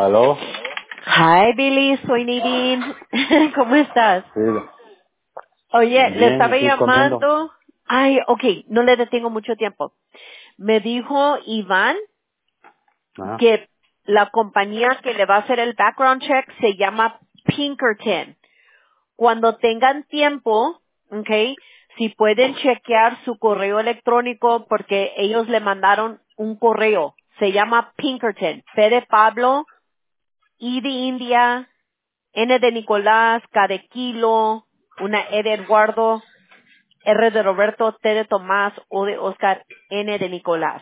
¿Aló? Hi, Billy, soy Nadine. ¿Cómo estás? Sí, Oye, le bien, estaba aquí comiendo. llamando. Ay, okay, no le detengo mucho tiempo. Me dijo Iván Ajá. que la compañía que le va a hacer el background check se llama Pinkerton. Cuando tengan tiempo, okay, si pueden chequear su correo electrónico porque ellos le mandaron un correo. Se llama Pinkerton. P de Pablo, I de India, N de Nicolás, K de Kilo, una E de Eduardo, R de Roberto, T de Tomás, O de Oscar, N de Nicolás.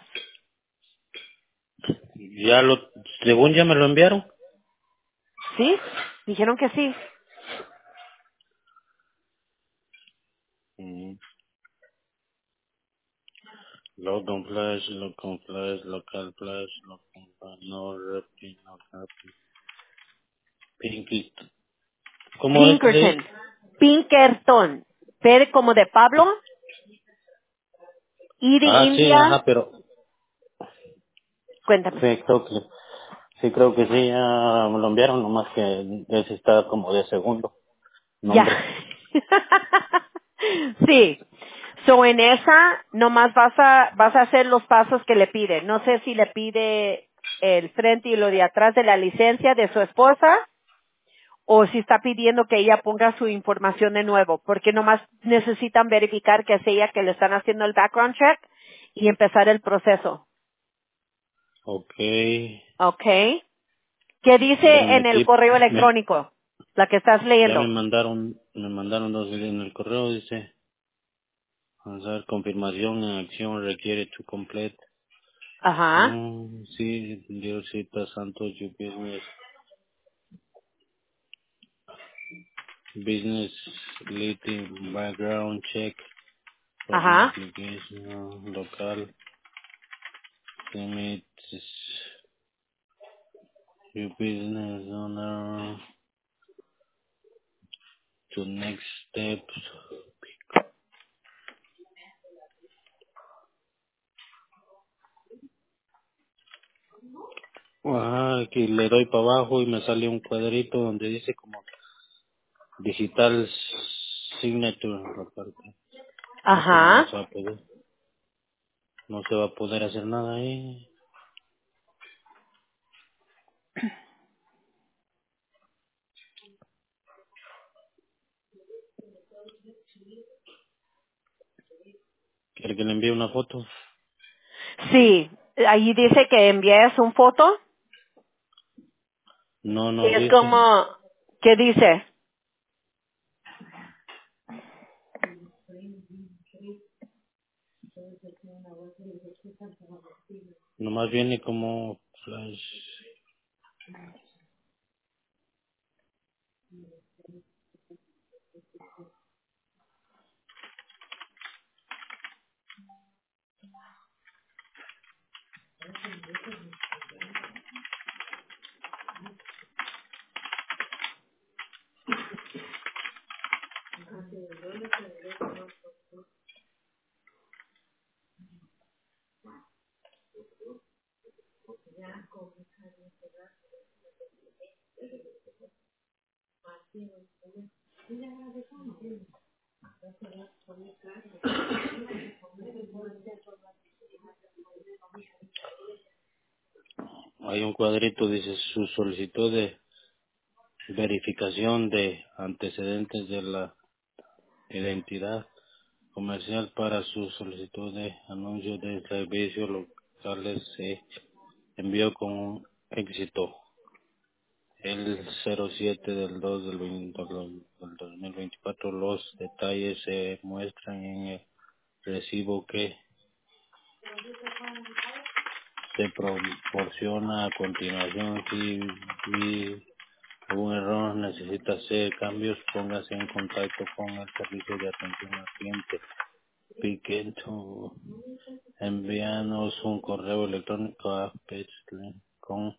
Ya lo, según ya me lo enviaron. ¿Sí? Dijeron que sí. Mm. Local Flash, Local Flash, no Repi, no Happy. Pinky. ¿Cómo es? ¿Sí? Pinkerton. Pinkerton. P de como de Pablo, I de Ah, sí, ajá, India. pero Cuéntame. creo que sí, ya me lo enviaron, nomás que ese está como de segundo Ya. nombre. Sí. So en esa nomás vas a hacer los pasos que le pide. No sé si le pide el frente y lo de atrás de la licencia de su esposa o si está pidiendo que ella ponga su información de nuevo, porque nomás necesitan verificar que es ella que le están haciendo el background check y empezar el proceso. Ok. ¿Ok? ¿Qué Ya dice me en el metí, correo electrónico? La que estás ya leyendo. me mandaron dos en el correo, dice. Vamos a ver, confirmación en acción requiere to complete. Ajá, Sí, Diosita Santos, your business leading background check for the ajá, application local limits your business owner to next steps. Aquí le doy para abajo y me sale un cuadrito donde dice como digital signature aparte. No, pero no ajá. se va a poder, no se va a poder hacer nada ahí. ¿Quiere que le envíe una foto? Sí, ahí dice que envíes un foto. No, Y no es dice. como, ¿qué dice? Nomás viene como flash. Hay un cuadrito, dice su solicitud de verificación de antecedentes de la identidad comercial para su solicitud de anuncio de servicios locales se envió con éxito el 07 del 2 del 2024. Los detalles se muestran en el recibo que se proporciona a continuación. Si algún error necesita hacer cambios, póngase en contacto con el servicio de atención al cliente. Piqueto, envíanos un correo electrónico a Pexle con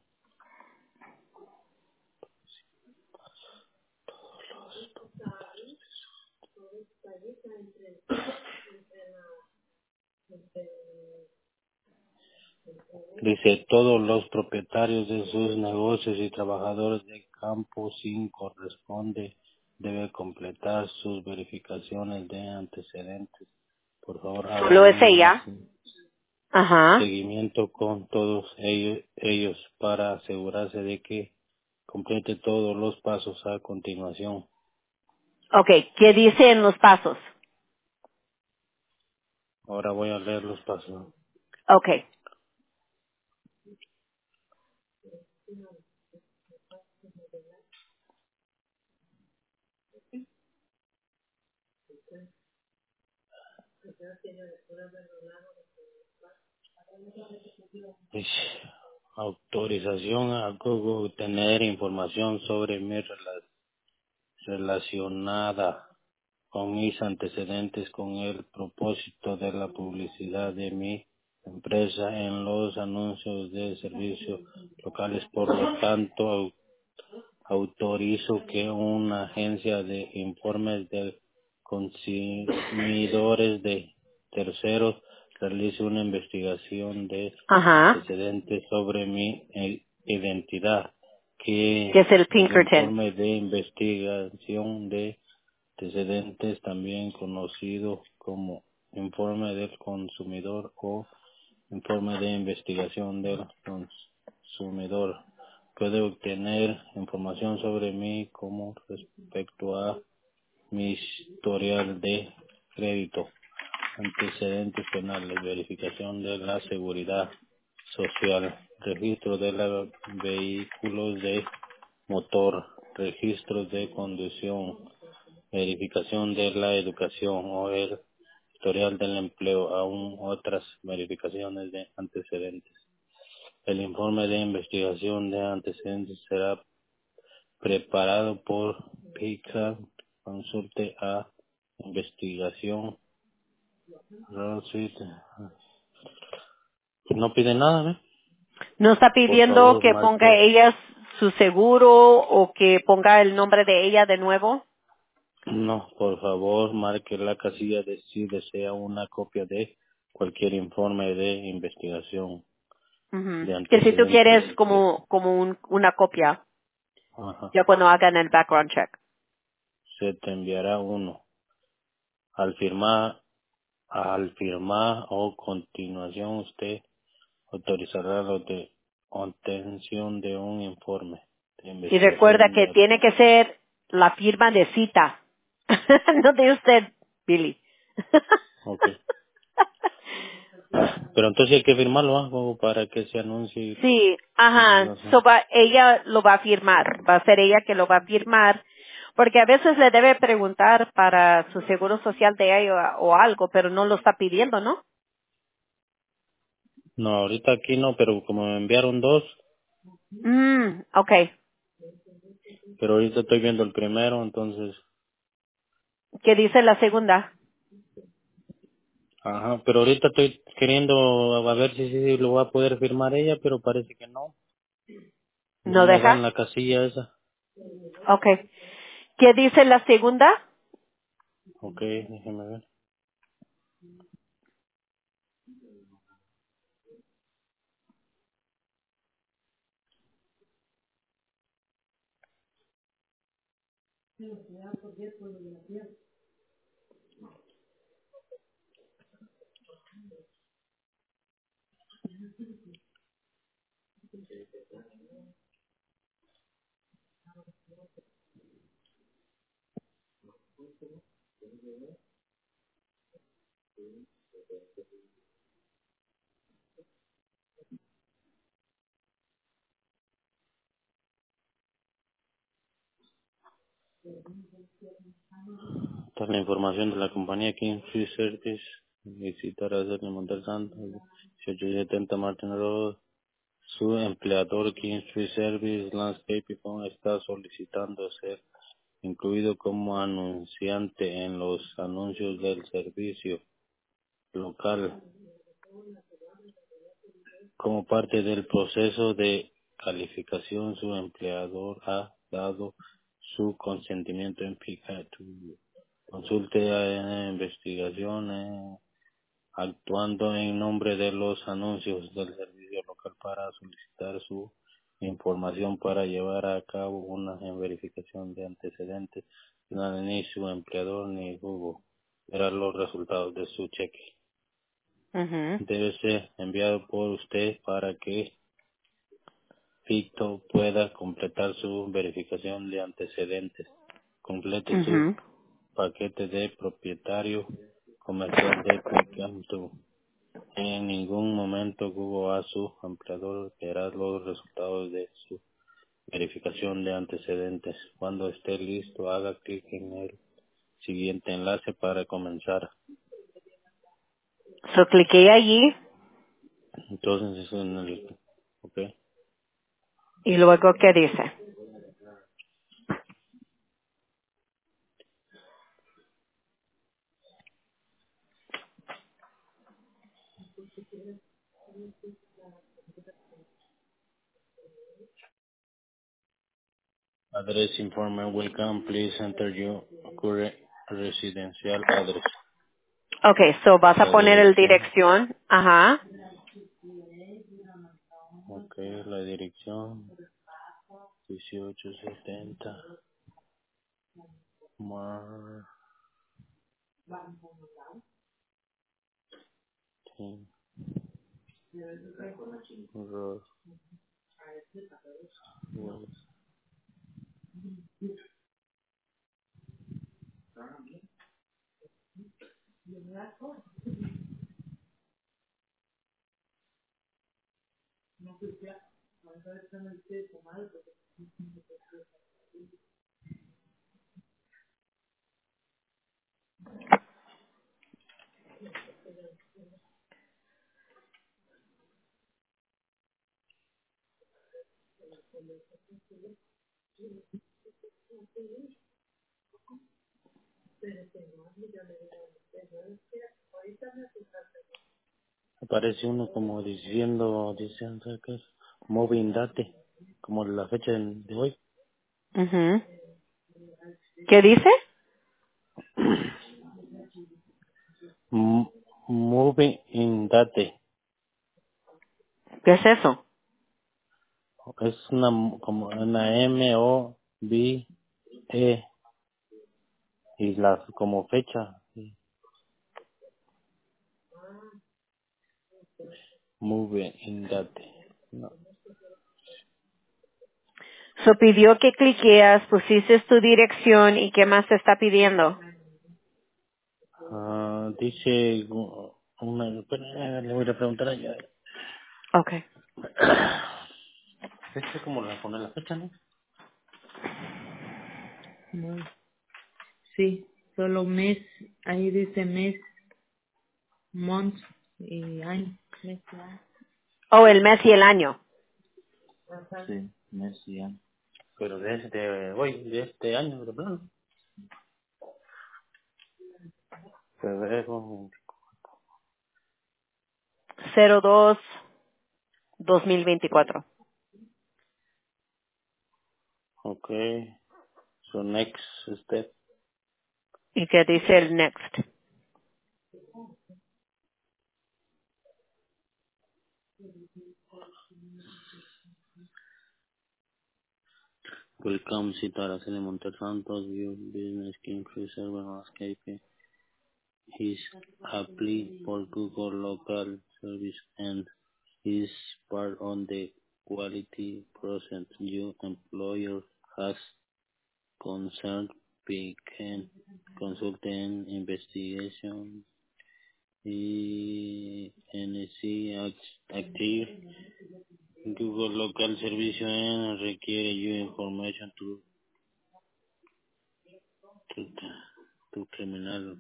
Dice, todos los propietarios de sus negocios y trabajadores de campo sin corresponde debe completar sus verificaciones de antecedentes. Por favor, haga Solo es un ella. Ajá. seguimiento con todos ellos para asegurarse de que complete todos los pasos a continuación. Okay, ¿qué dice en los pasos? Ahora voy a leer los pasos. Okay. Ish, autorización a Google tener información sobre mi relacionada con mis antecedentes con el propósito de la publicidad de mi empresa en los anuncios de servicios locales. Por lo tanto, autorizo que una agencia de informes de consumidores de terceros realice una investigación de Ajá. antecedentes sobre mi identidad, Que que es el el Pinkerton. informe de investigación de antecedentes, también conocido como informe del consumidor o informe de investigación del consumidor, puede obtener información sobre mí como respecto a mi historial de crédito, antecedentes penales, verificación de la seguridad social, registro de los vehículos de motor, registros de conducción, verificación de la educación o el historial del empleo, aún otras verificaciones de antecedentes. El informe de investigación de antecedentes será preparado por PICA, consulte a investigación, Rosit. No pide nada, ¿eh? No está Por pidiendo favor, que ponga marque. ella su seguro o que ponga el nombre de ella de nuevo. No, por favor, marque la casilla de si desea una copia de cualquier informe de investigación Ujú. de Que si tú antecedentes. quieres como una copia, Ajá. ya cuando hagan el background check. Se te enviará uno. Al firmar o continuación usted autorizará la obtención de un informe de Y recuerda investigación que de... tiene que ser la firma de cita. No de usted, Billy. Ok. Pero entonces hay que firmarlo, ¿ah? Como para que se anuncie Sí, la ajá. relación. Ella lo va a firmar. Va a ser ella que lo va a firmar. Porque a veces le debe preguntar para su seguro social de ella o algo, pero no lo está pidiendo, ¿no? No, ahorita aquí no, pero como me enviaron dos, Okay. pero ahorita estoy viendo el primero, entonces... ¿Qué dice la segunda? Ajá, pero ahorita estoy queriendo a ver si lo va a poder firmar ella, pero parece que no. No ¿No me dan deja? la casilla esa. Okay. ¿Qué dice la segunda? Ok, déjeme ver. Esta es la información de la compañía King Free Service. Visitar a hacer Montal Santos, 1870 Martin Road. Su empleador King Free Service Landscape Phone está solicitando ser incluido como anunciante en los anuncios del servicio local. Como parte del proceso de calificación, su empleador ha dado su consentimiento en PICA. Consulte investigaciones actuando en nombre de los anuncios del servicio. local para solicitar su información para llevar a cabo una verificación de antecedentes. Ni su empleador ni Google verá los resultados de su cheque. Mhm. Debe ser enviado por usted para que Ficto pueda completar su verificación de antecedentes. Complete su Mhm. paquete de propietario comercial de Picam. En ningún momento Google a su empleador verá los resultados de su verificación de antecedentes. Cuando esté listo, haga clic en el siguiente enlace para comenzar. So cliqué allí Entonces, eso en el, ok. y luego ¿qué dice? Address information will come. Please enter your current residential address. Okay, so vas a La poner el dirección, dirección. Ajá. ok, la dirección 1870 Martin Road West. Aparece uno como diciendo que es moving date, como la fecha de hoy. Mhm. ¿Qué dice? M- Moving in date. ¿Qué es eso? Es como una M-O-V-E y la como fecha. Sí. Moving in date. No. So pidió que cliqueas, pusiste tu dirección y ¿qué más te está pidiendo? Dice espera, le voy a preguntar allá. Okay. Fecha como la pone la fecha, ¿no? No, sí, solo mes, ahí dice mes, month y año, mes y año. Oh, el mes y el año. Ajá. Sí, mes y año. Pero de este año, de plano. Febrero. 02-2024. Okay. So next step. ¿Y qué dice el next? Welcome si Araceli Montes Santos, View Business King Cruiser, Escape. His apply for Google local service and is part on the quality process. Your employer has concerned can consult an investigation NC active Google local service and requiere your information to, to criminal.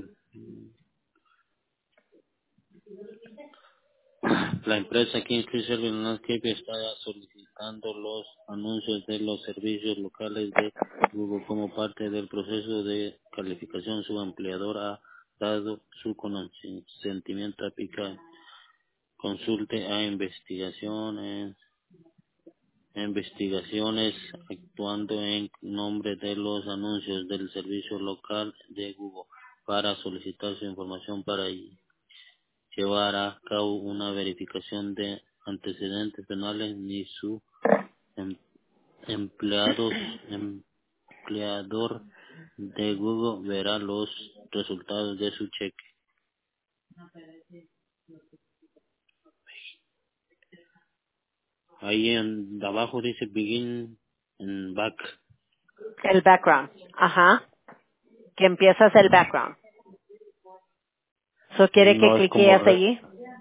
La empresa King Service Landscape está solicitando los anuncios de los servicios locales de Google como parte del proceso de calificación. Su empleador ha dado su consentimiento a aplicar. Consulte a investigaciones actuando en nombre de los anuncios del servicio local de Google para solicitar su información para llevar a cabo una verificación de antecedentes penales ni su em- empleados, empleador de Google verá los resultados de su cheque. Ahí en abajo dice begin en back. El background. Ajá. Que empiezas el background. So quiere que No es como cliqueas allí.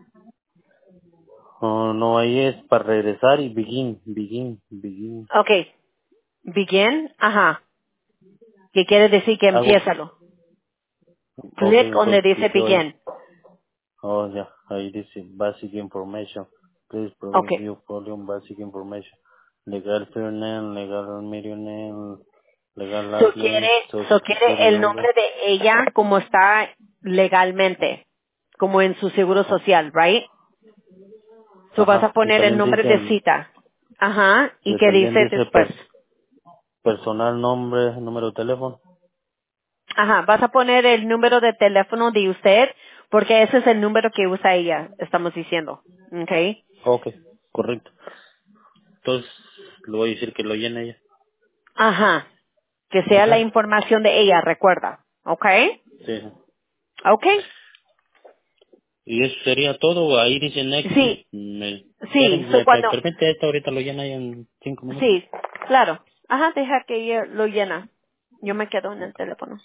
oh, no, ahí es para regresar y begin. Okay. Begin. Ajá. ¿Qué quiere decir que Hago, empiézalo? ok, Click donde entonces dice cliqueo ahí. begin. Oh, ya, ahí dice basic information. Please provide Okay. view volume basic information. Legal first name, legal middle name, legal So last name, quiere, social so security quiere el number. nombre de ella como está legalmente, como en su seguro Oh, social, right? So vas a ajá, y poner el también nombre dice, de cita. Ajá. ¿Y qué también dice dice después? personal nombre, número de teléfono. Ajá. Vas a poner el número de teléfono de usted porque ese es el número que usa ella, estamos diciendo. Okay. Ok, correcto. Entonces, le voy a decir que lo llene ella. Ajá. Que sea la Ajá, información de ella, recuerda. Okay. sí. Okay. Y eso sería todo. Ahí dice next. Sí. Sí. So Me cuando, permite esto, ahorita lo llena ahí en 5 minutos. sí, claro. Ajá, deja que ella lo llena. Yo me quedo en el Ok. teléfono.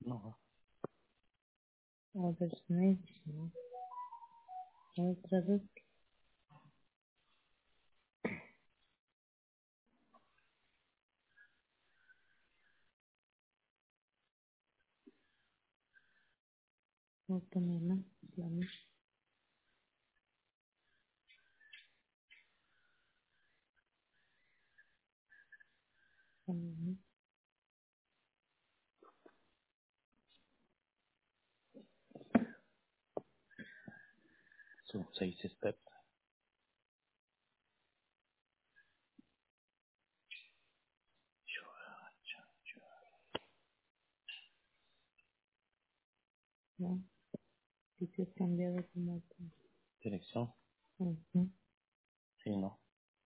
No. Other snitch, no. Otra vez, otra nena, la misma, la misma. Son 6 steps. No, sí se ha cambiado como que. Dirección. Ujú. Sí, no.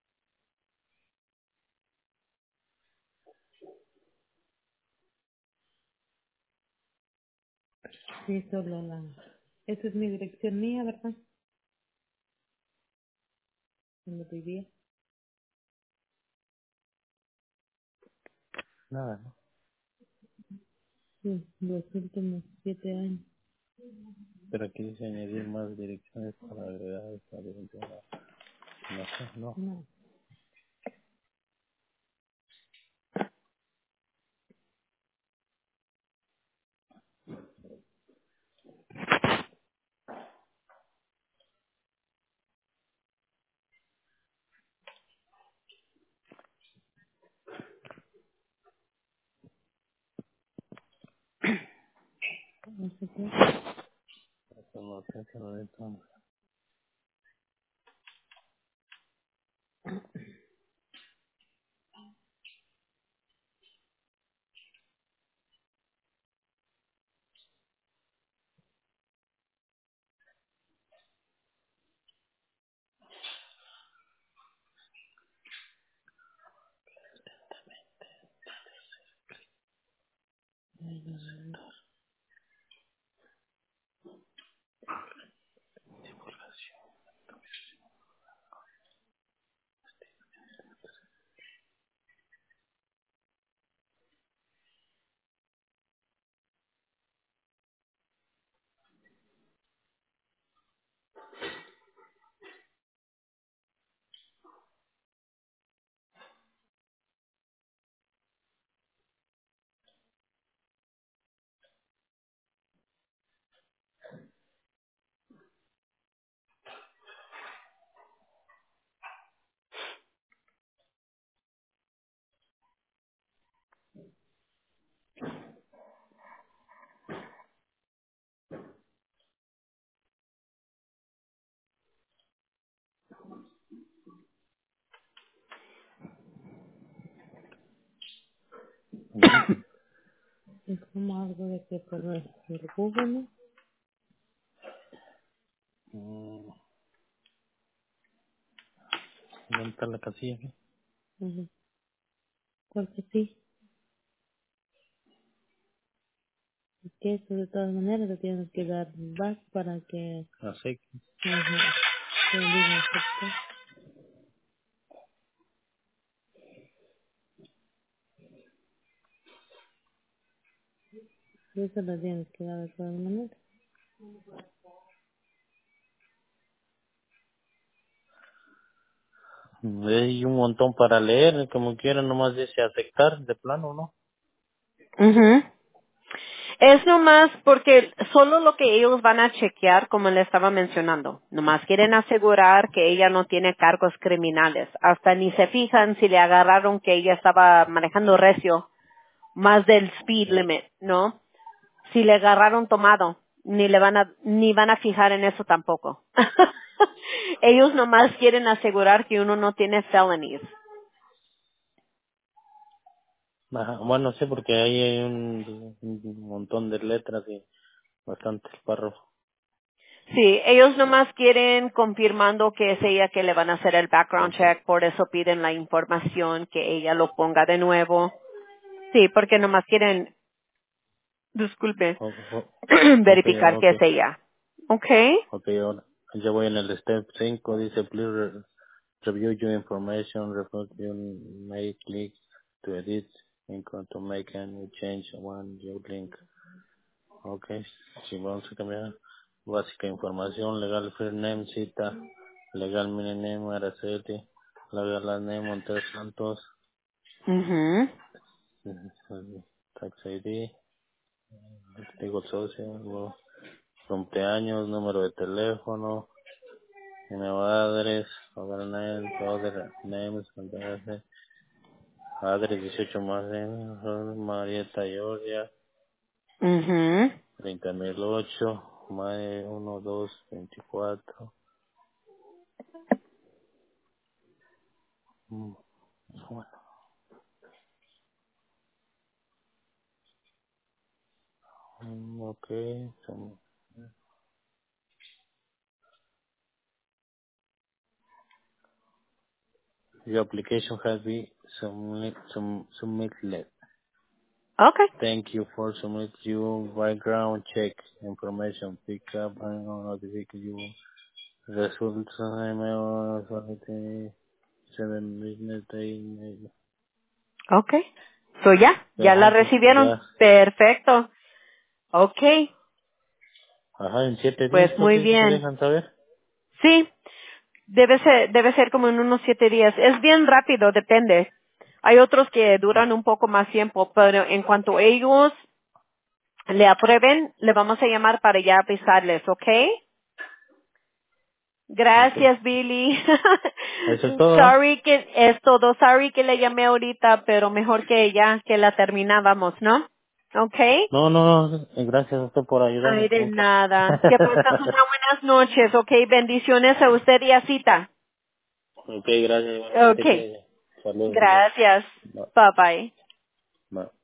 Sí, solo la. Esa es mi dirección mía, ¿verdad? Donde vivía. Nada, ¿no? Sí, los últimos 7 años. Pero aquí dice añadir más direcciones para agregar esta dirección. No sé, no. No, no sé qué. Eso no sé, se lo de todo. Es como algo de que por el Google, ¿no? ¿Dónde está la casilla aquí? Ujú. Porque sí, es que eso de todas maneras le tienes que dar back para que, Así. ajá, te diga aceptar. Y eso lo tienes que dar de todas maneras. Hay un montón para leer, como quieran, nomás dice aceptar de plano, ¿no? Ujú. Es nomás porque solo lo que ellos van a chequear, como le estaba mencionando. Nomás quieren asegurar que ella no tiene cargos criminales. Hasta ni se fijan si le agarraron que ella estaba manejando recio, más del speed limit, ¿no? Si le agarraron tomado, ni van a fijar en eso tampoco. Ellos nomás quieren asegurar que uno no tiene felonies. Ajá, bueno, sí, porque ahí hay un montón de letras y bastantes párrafos. Sí, ellos nomás quieren confirmando que es ella que le van a hacer el background Ajá. check, por eso piden la información, que ella lo ponga de nuevo. Sí, porque nomás quieren, disculpe, O- o- Ok, verificar que ok, es ella. ¿Ok? ok, ahora. Ya voy en el step 5 dice, please review your information, report you may click to edit, and to make any change on your link. Ok, si vamos a cambiar básica información, legal first name, cita, legal middle name, Araceli, legal last name, Montes Santos, Mhm. tax ID, testigo socio, cumpleaños, número de teléfono, email address, other names, address 18 más Marietta, Georgia, Mhm. 30.008, May 1, 2, 24. Mm, Bueno, okay. Your application has been submitted. Okay. Thank you for submit your background check information. Pick up and notify you results email 7 business day. Okay. So ya la Perfecto, recibieron. ya. Perfecto. Okay. Ajá, en 7 días, Pues ¿por muy qué te bien. dejan saber? Sí, debe ser como en unos 7 días. Es bien rápido, depende. Hay otros que duran un poco más tiempo, pero en cuanto ellos le aprueben, le vamos a llamar para ya avisarles, ¿ok? Ok. Gracias, Billy. Eso es todo. Sorry que es todo. Sorry que le llamé ahorita, pero mejor que ya que la terminábamos, ¿no? ¿Ok? No, no, no, gracias a usted por Ay, ayudarme de mucho. nada. Que pases unas buenas noches, ¿ok? Bendiciones a usted y a Cita. Ok, gracias igualmente, Ok. que saludos. Gracias. Bye. Bye bye. Bye.